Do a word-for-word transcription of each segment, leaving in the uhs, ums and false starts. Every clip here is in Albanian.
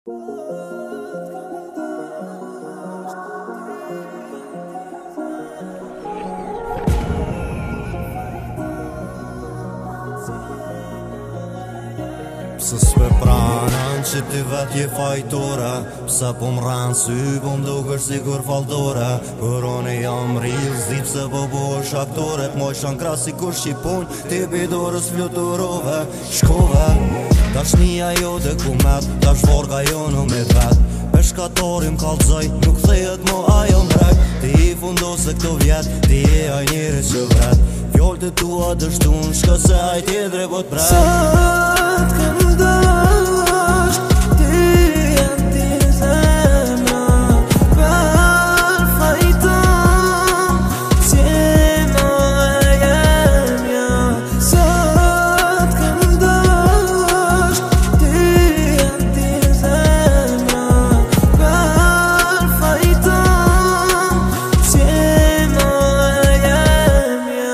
Pse s'pe pranën që ti vet je fajtore, pse po m'ran sy, po m'dukesh si kur faldore. Kur unë jam rrill, zdi pse po bosh aktore, t'moj shan kras si kur shqipun, ti bidorës fluturove, shkove. Dashnia jo dhe kumet, dash vorga jo në me vet, peshkatorim kalzoj, nuk thejet mo ajo mrek. Ti i fundose këto vjet, ti e aj njeri që vret, fjoll të tua dështun, shko se aj tjedre bot prek. Sot kam dash, ti janë ti zemra, për fajton, s'jema e jemja. Sot kam dash, ti janë ti zemra, për fajton, s'jema e jemja.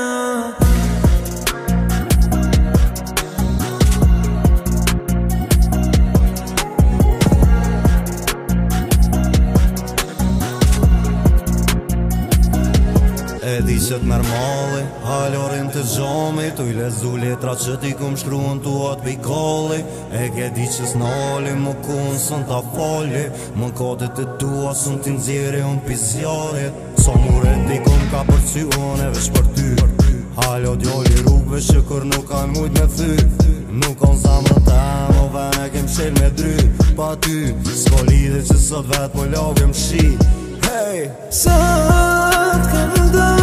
E di që t'mer malli, halorin të gjomi, tu i lezu letra që ti kum shkruan tu atë pikolli. E ke di që s'nali, më kun sën t'a falli, më kote të tua sën t'i nxjeri unë pizjarit. So mure ti kum ka përcy unë e vesh për ty, halo djoli rrugve që kur nuk kan mujt me thy. Nuk on zamrën ta më vene kem shel me dry, pa ty s'ko lidhe që sot vet po logëm shi. Hey! Sot kam dash,